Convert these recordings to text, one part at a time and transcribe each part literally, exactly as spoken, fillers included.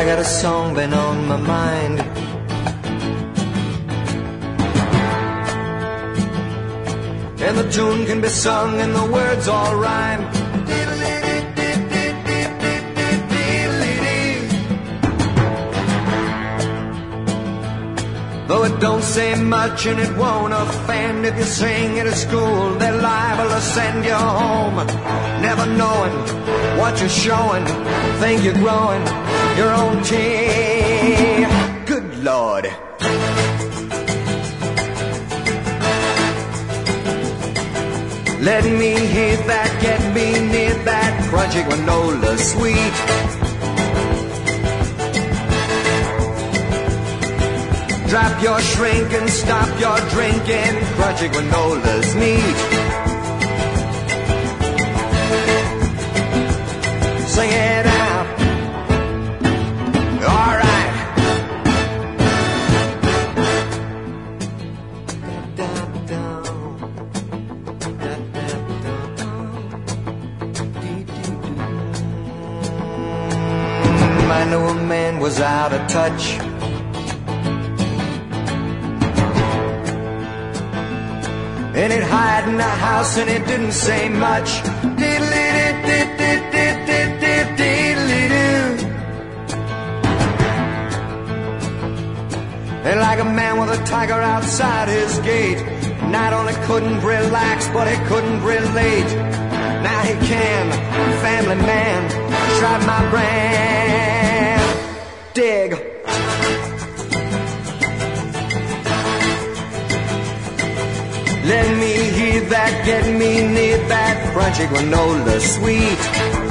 got a song been on my mind. And the tune can be sung and the words all rhyme. Though it don't say much and it won't offend, if you sing it at school, they're liable to send you home. Never knowing what you're showing, think you're growing your own tea. Good Lord. Let me hear that, get me near that crunchy granola sweet. Drop your shrink and stop your drinking, crunchy granola's neat. Sing it out. All right. I knew a man was out of touch. And it hid in the house and it didn't say much. And like a man with a tiger outside his gate, not only couldn't relax, but he couldn't relate. Now he can, family man, tried my brand. Dig. Let me hear that, get me near that crunchy granola sweet.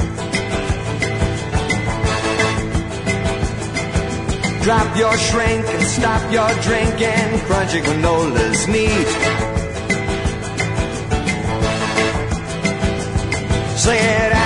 Drop your shrink and stop your drinking, crunchy granola's neat. Say it out.